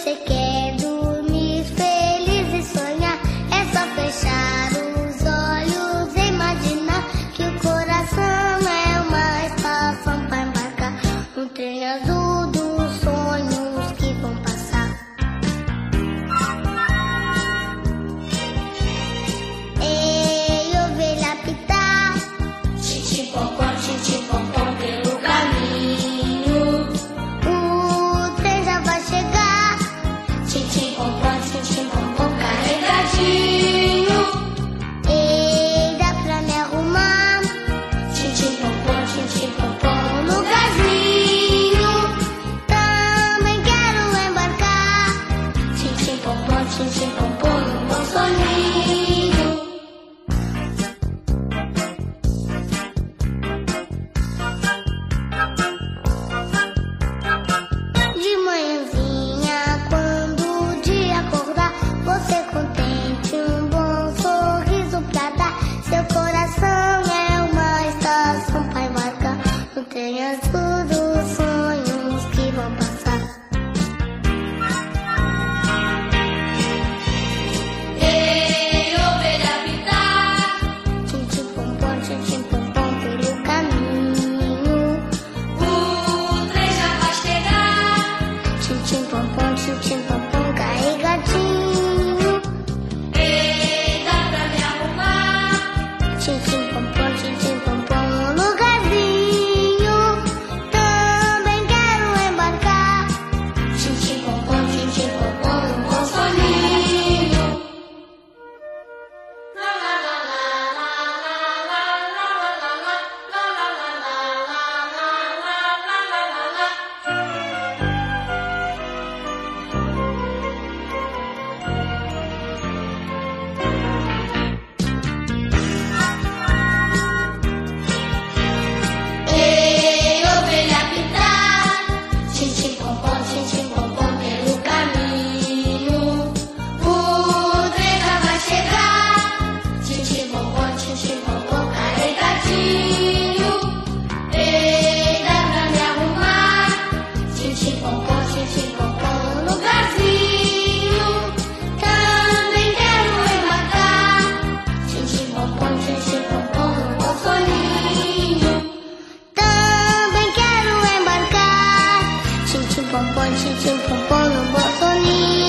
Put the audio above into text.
você quer dormir feliz e sonhar, é só fechar os olhos e imaginar que o coração é uma estação pra embarcar no trem azul dos sonhos que vão passar. Ei, ovelha pitar, Tchim-tchim-pom-pom pelo caminho. o trem já vai chegar. Tchim-tchim-pom-pom carregadinho. Ei, dá pra me arrumar Tchim-tchim-pom-pom no lugarzinho. Também quero embarcar. Tchim-tchim-pom-pom no bom soninho. De manhãzinha, quando o dia acordar, você contente, um bom sorriso pra dar. Seu coração é uma estação pra embarcar no trem azul dos sonhos que vão passar. Ei, ovelha pitar, Tchim-tchim-pom-pom pelo caminho. o trem já vai chegar. Tchim-tchim-pom-pom carregadinho. Ei, dá pra me arrumar Tchim-tchim-pom-pom no lugarzinho. Também quero embarcar. Tchim-tchim-pom-pom no bom soninho. La la la la la la la la la la la la la la. Ei, ovelha pitar, tchim-tchim-pom-pom pelo caminho. O trem já vai chegar. Tchim-tchim-pom-pom carregadinho. Ei, dá pra me arrumar Tchim-tchim-pom-pom no lugarzinho. Também quero embarcar. Tchim-tchim-pom-pom no bom soninho. Também quero embarcar. Tchim-tchim-pom-pom no bom soninho.